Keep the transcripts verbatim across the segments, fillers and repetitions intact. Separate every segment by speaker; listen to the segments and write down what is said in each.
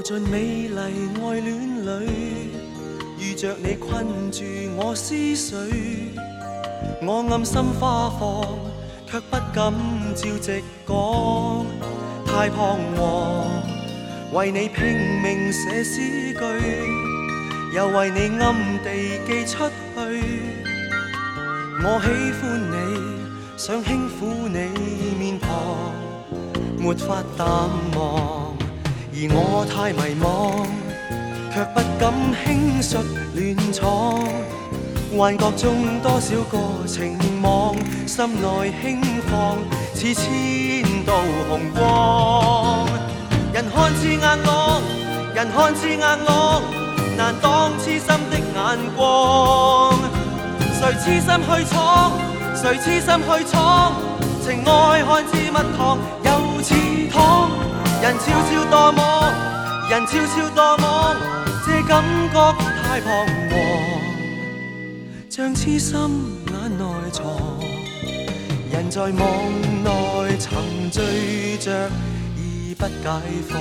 Speaker 1: 进美丽爱恋里，遇着你困住我思绪。我暗心花放，却不敢照直讲，太彷徨。为你拼命写诗句，又为你暗地寄出去。我喜欢你，想轻抚你面庞，没法淡忘。而我太迷惘，却不敢轻率亂闖。幻覺中多少個情網，心內輕放，似千道紅光。人看似硬朗，人看似硬朗，難擋痴心的眼光。誰痴心去闖，誰痴心去闖，情愛看似蜜糖又似糖。人悄悄墮網，人悄悄墮網，這感覺太彷徨，像痴心眼內藏。人在網內沉醉着，已不解放。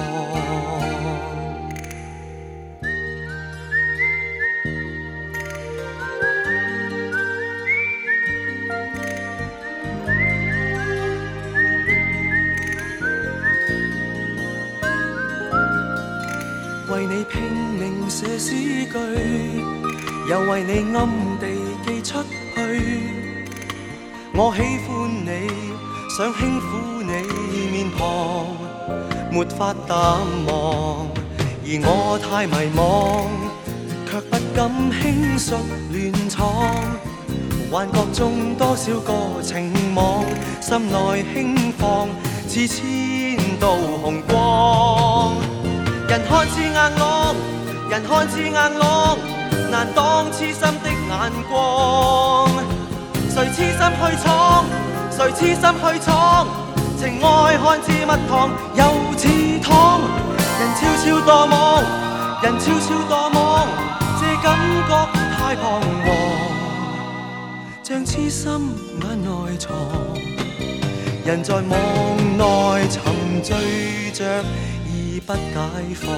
Speaker 1: 為你拼命寫詩句，又為你暗地寄出去。我喜歡你，想輕撫你面龐，沒法淡忘。而我太迷惘，卻不敢輕率亂闖。幻覺中多少個情網，心內輕放，似千道紅光。人看似硬朗，人看似硬朗，難擋痴心的眼光。誰痴心去闖，誰痴心去闖，情愛看似蜜糖又似糖。人悄悄墮網，人悄悄墮網，這感覺太彷徨，像痴心眼內藏。人在網內沉醉着，不解放。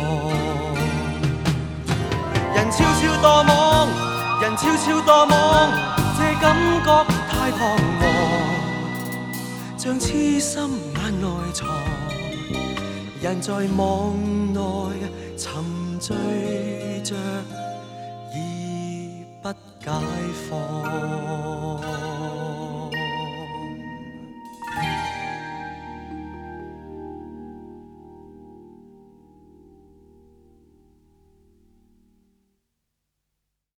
Speaker 1: 人悄悄墮網，人悄悄墮網，這感覺太彷徨，像痴心眼內藏。人在網內沉醉着，已不解放。